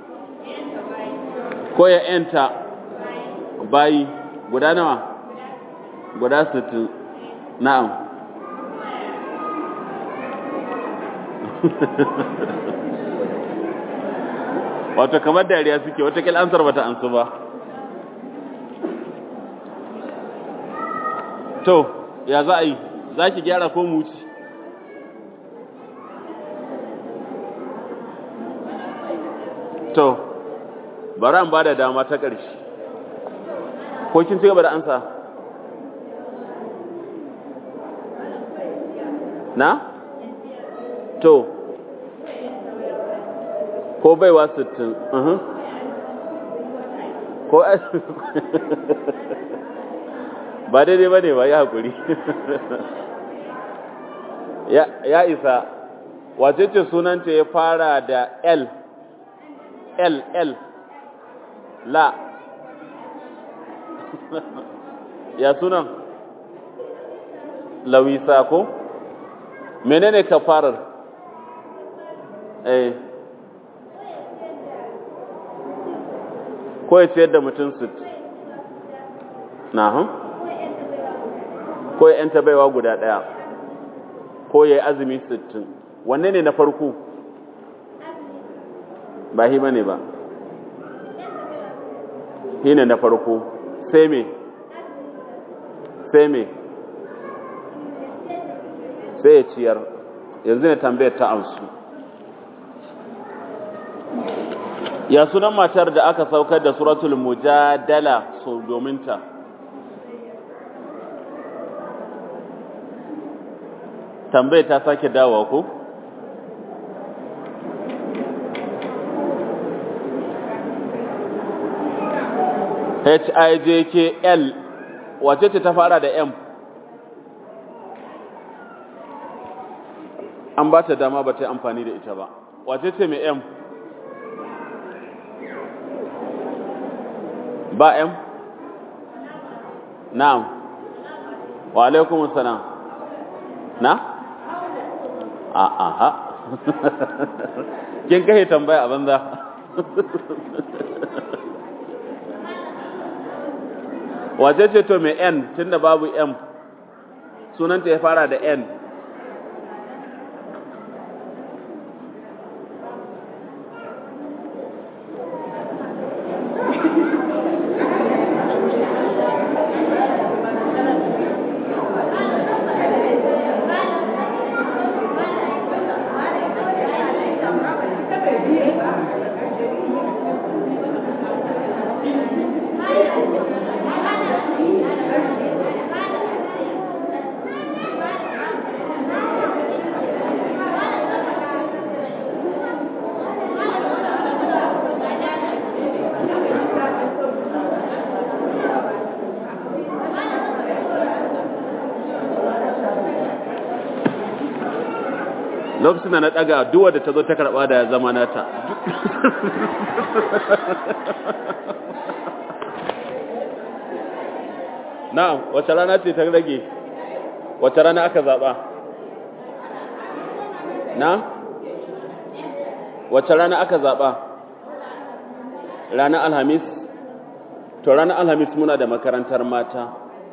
Speaker 1: Ko ya yanta bayi guda nawa? Guda 60. Na'am. Wato kamar dariya suke, wata kil ansar bata ansu ba. To, ya za a yi? Za ki gyara ko mu ci? To, bari an ba da dama ta ƙarshe. Ko kin ci gaba da ansa? Na? To, ko baiwa 60. Ko ba daidai ba ne ba, ya haƙuri. Ya isa, wace ce sunanta ya fara da L? La. Ya sunan? Lawisa ko? Menene kafarar? Ko ya ciyar da mutum 60? Na'am. Ko ya yanta baiwa guda ɗaya? Ko ya yi azumi 60? Wanne ne na farko? Ba hi bane ba. Hi ne na farko. Sai me? Sai ya ciyar. Yanzu ne tambayar ta amsu. Ya sunan matar da aka saukar da suratul mujadala so domin ta? Tambayar ta sake dawowa ko? HIJKL wace ce ta fara da M? An ba ta dama ba ta yi amfani da ita ba. Wace ce mai M? Ba M? Na'am. Wa alaikumus salam. Na? Aha. Kin kai tambaya a banza. wace ce to mai N tunda babu M sunanta ya fara da N lokacin da na daga duwa da ta zo ta karba da ya zama nata na'am wace rana ce ta rage wace rana aka zaba na wace rana aka zaba ranar alhamis to ranar alhamis muna da makarantar mata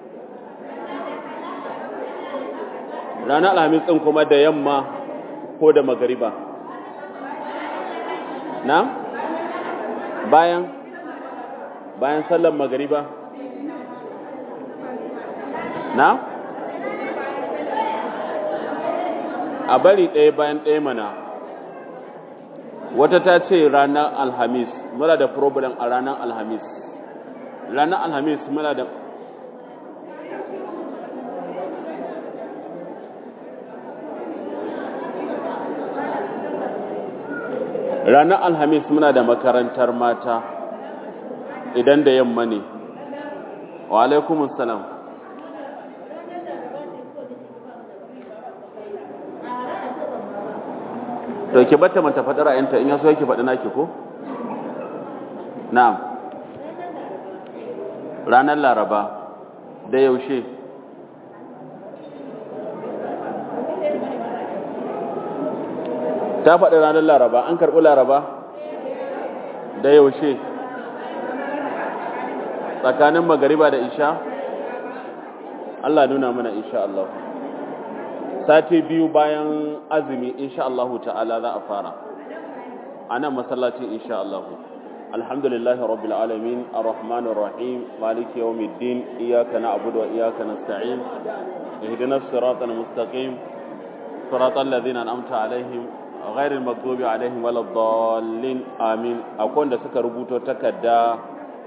Speaker 1: ranar alhamis din kuma da yamma ko da magariba na bayan sallar magariba na a bari ɗaya bayan ɗaya mana wata ta ce ranar alhamis muna da problem a ranar alhamis muna da ranar alhamis muna da makarantar mata idan da yamma ne wa alaikumus salam to ki bata mata faɗi ra'ayinta in yaso yake faɗi naki ko na'am ranar laraba da yaushe ta faɗi ranar laraba an karɓi laraba da yaushe tsakanin magariba da isha Allah nuna mana insha Allah sati biyu bayan azumi insha Allah ta'ala za a fara anan masallaci insha Allah alhamdulillahi rabbil alamin arrahmanir rahim maliki yawmiddin iyyaka na'budu wa iyyaka nasta'in ihdinas siratal mustaqim siratal ladzina an'amta alaihim ghairil maghdubi alaihim waladdallin amin akwai wanda suka rubuto takarda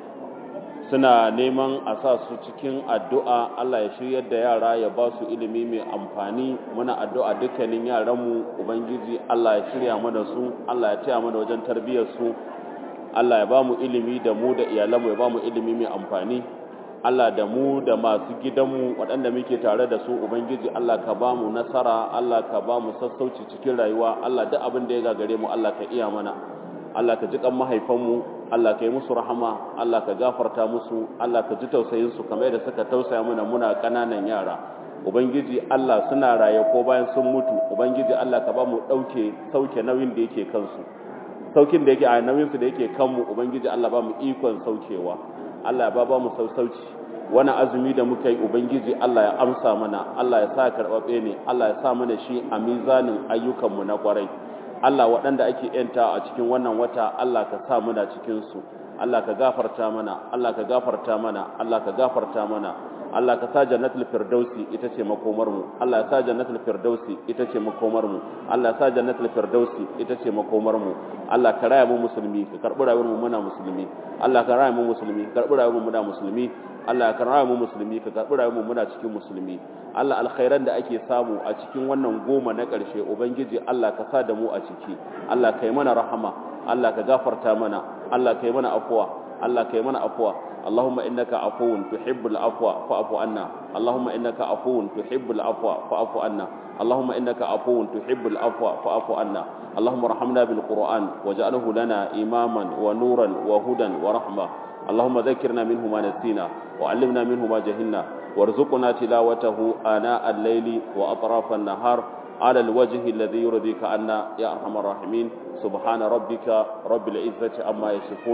Speaker 1: suna neman a sa su cikin addu'a Allah ya shiryar da yara ya ba su ilimi mai amfani muna addu'a dukkanin yaranmu ubangiji Allah ya shirya mana su Allah ya taya mana wajen tarbiyyar su Allah ya ba mu ilimi da mu da iyalanmu ya ba mu ilimi mai amfani Allah da mu da masu gidanmu waɗanda muke tare da su ubangiji Allah ka ba mu nasara Allah ka ba mu sassauci cikin rayuwa Allah duk abin da ya gagare mu Allah ka iya mana Allah ka ji kan mahaifanmu Allah ka yi musu rahama Allah ka gafarta musu Allah ka ji tausayin su kamar yadda suka tausaya mana muna kananan yara ubangiji Allah suna raye ko bayan sun mutu ubangiji Allah ka ba mu sauke nauyin da yake kansu saukin da yake a nauyin su da yake kanmu ubangiji Allah ba mu ikon saukewa Allah ya ba mu sassauci wani azumi da muka yi ubangiji Allah ya amsa mana Allah ya sa karɓaɓɓe ne Allah ya sa mana shi a mizanin ayyukanmu na ƙwarai Allah waɗanda ake yanta a cikin wannan wata Allah ka sa muna cikinsu Allah ka gafarta mana Allah ka gafarta mana Allah ka gafarta mana Allah ka sa jannatul firdausi ita ce makomar mu Allah ya sa jannatul firdausi ita ce makomar mu Allah ya sa jannatul firdausi ita ce makomar mu Allah ka raya mu musulmi ka karbi rayuwar mu muna musulmi Allah ka raya mu musulmi ka karbi rayuwar mu muna musulmi Allah ka raya mu musulmi ka karbi rayuwar mu muna cikin musulmi Allah alkhairan da ake samu a cikin wannan goma na ƙarshe ubangiji Allah ka sa da mu a ciki Allah ka yi mana rahama Allah ka gafarta mana Allah ka yi mana afwa Allah ka yi mana afwa اللهم إنك عفو تحب العفو فاعف عنا اللهم إنك عفو تحب العفو فاعف عنا اللهم إنك عفو تحب العفو فاعف عنا اللهم ارحمنا بالقرآن واجعله لنا إماما ونورا وهدى ورحمة اللهم ذكرنا منه ما نسينا وعلمنا منه ما جهلنا وارزقنا تلاوته آناء الليل وأطراف النهار على الوجه الذي يرضيك عنا يا أرحم الراحمين سبحان ربك رب العزة عما يصفون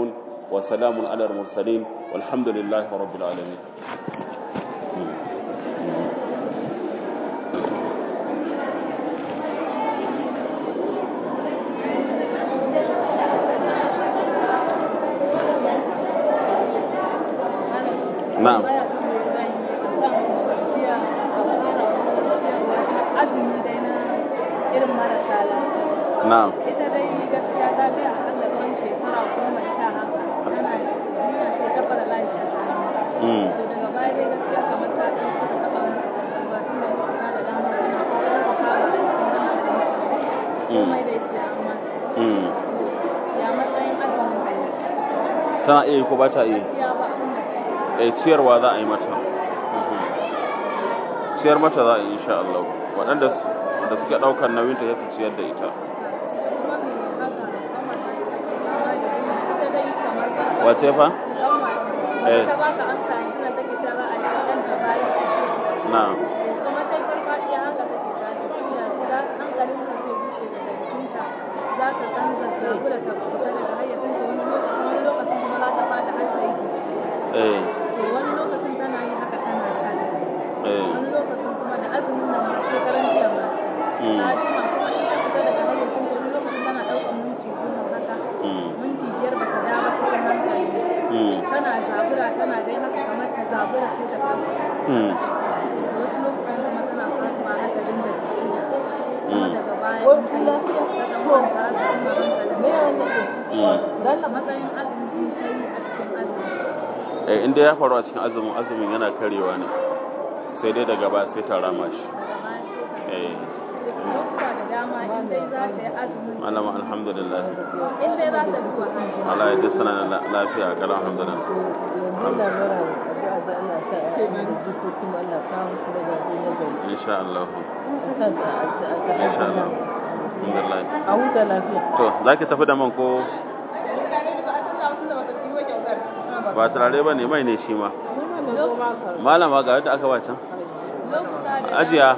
Speaker 1: wa salamun alal mursalin walhamdulillahi rabbil alamin. Na'am.
Speaker 2: Azumi dai na irin marasa lafiya.
Speaker 1: Na'am.
Speaker 2: Ita dai gaskiya ta kai akalla tsawon shekara 10 haka. Tana ce ta fara lafiya ta hannu. To daga baya dai gaskiya kamar ta ɗan kusa taɓa mata kwakwalwa tun da lokuta da dama tana kokarin ta saba a cikin hankalinta. Komai dai sai an mata. Ya matsayin azumin ta yi.
Speaker 1: Tana iya ko ba ta iya?
Speaker 2: Gaskiya ba abin da ta yi.
Speaker 1: Ciyarwa za a yi mata. Ciyar mata za a yi insha Allah. Waɗanda suke ɗaukar nauyinta ya fi ciyar da ita. Wace fa?
Speaker 2: Ta ba ka amsa yanzu na take cewa a yi ɗan ta bayan
Speaker 1: na
Speaker 2: kuma ta farfaɗiya haka take tashi tunda za hankalin ta zai bushe daga jikinta za ta san zazzabu da ta fita daga hayyacinta wani lokacin kuma za ta fada har ta yi jiki. Wani lokacin tana yi haka tana tashi. Wani lokacin kuma da azumin nan ma shekaran jiya ma ta jima kuma in ta fita daga hayyacinta wani lokacin tana ɗaukar minti 10 haka minti 5 ba ta dawo cikin hankali tana zabura tana dai haka kamar ta zabura sai ta kasa wasu lokutan kuma tana faɗuwa har ta dinga tafiya kuma daga baya ta ɗan kwanta ta kuma hankalin matsayin azumin ta yi a cikin azumi.
Speaker 1: Inda ya faru a cikin azumin yana karewa ne sai dai daga baya sai ta rama shi.
Speaker 2: Lokuta da dama in dai za ta yi azumin
Speaker 1: Malama alhamdulillah.
Speaker 2: in dai za ta zuwa hajji
Speaker 1: Allah ya dasa na lafiya ga alhamdulillah. Insha Allah. Insha Allah. Alhamdulillah.
Speaker 3: A huta lafiya.
Speaker 1: To, za ki tafi da man ko ba turare ba ne mai ne shi ma. Malama ga yadda aka wacan. Ajiya.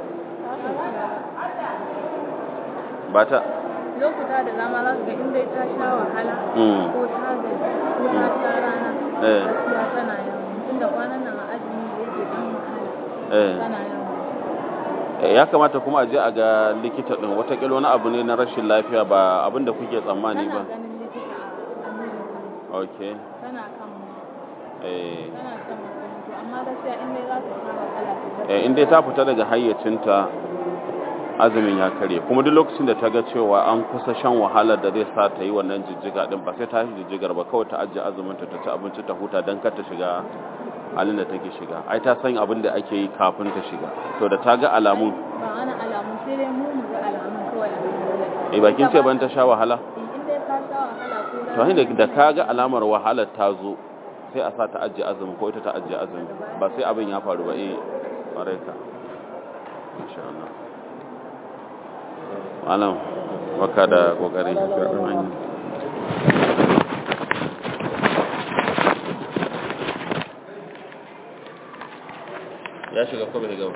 Speaker 1: Ba ta.
Speaker 2: lokuta da dama za su ga in dai ta sha wahala ko ta gaji ko ta sha rana gaskiya tana yawan tunda kwanan nan a azumi da yake dan wahala tana yawan.
Speaker 1: Ya kamata kuma a je a ga likita din watakila wani abu ne na rashin lafiya ba abin da kuke tsammani ba.
Speaker 2: Tana ganin likita a Nijin.
Speaker 1: Okay.
Speaker 2: Tana kan tana kan makarantu amma gaskiya in dai za ta sha wahala
Speaker 1: in dai ta fita daga hayyacinta azumin ya karye kuma duk lokacin da ta ga cewa an kusa shan wahalar da zai sa ta yi wannan jijjiga din ba sai ta yi jijjigar ba kawai ta ajiye azumin ta ci abinci ta huta don kar ta shiga halin da take shiga ai ta san abin da ake yi kafin ta shiga to da ta ga alamun
Speaker 2: ba wani alamu sai dai mu ga alamun kawai a
Speaker 1: bakin ce ban ta sha wahala
Speaker 2: in dai ta sha wahala ko
Speaker 1: to da ka ga alamar wahalar ta zo sai a sa ta ajiye azumi ko ita ta ajiye azumi ba sai abin ya faru ba baraka insha Allah malam baka da kokari ya shiga ko bai shiga